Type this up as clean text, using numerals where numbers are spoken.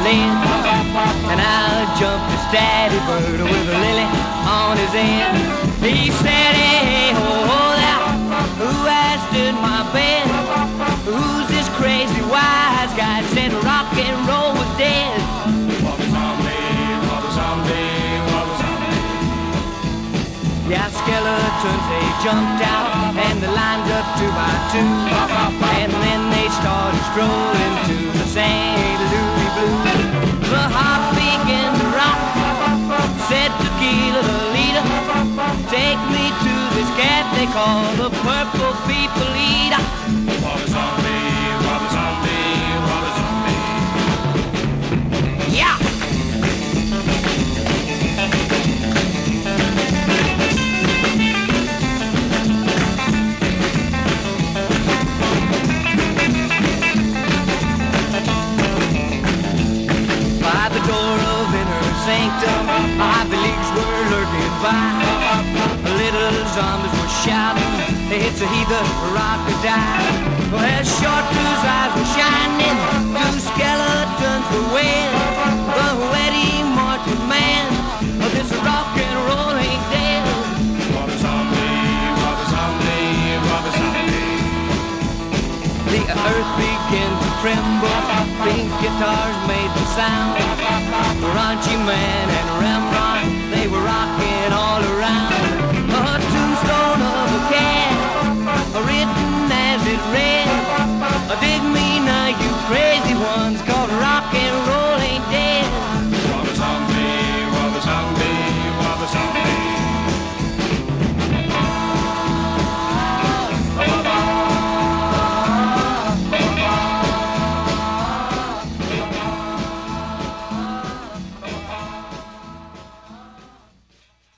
lid. And out jumped his daddy bird with a lily on his end. He said, hey, ho, ho, there, who has stood my bed? Who's this crazy wise guy? Said rock and roll was dead. Bobby Zombie, Bobby Zombie, Bobby Zombie. Yeah, skeletons, they jumped out and they lined up 2 by 2. And then they started strolling to the St. Louis Blues. The heart began to rock, said Tequila the leader, take me to this cat they call the Purple People Eater. Bobby Zombie, Bobby Zombie, Bobby Zombie. Yeah! By the door of inner sanctum, Ivy Leagues were lurking by. Little zombies were shouting, it's a heathen rock or die. Well, as short whose eyes were shining, 2 skeletons were wailing. The wet immortal man, this rock and roll ain't dead. Bobby Zombie, Bobby Zombie, Bobby Zombie. The earth began to tremble, pink guitars made the sound. Raunchy Man and Rembrandt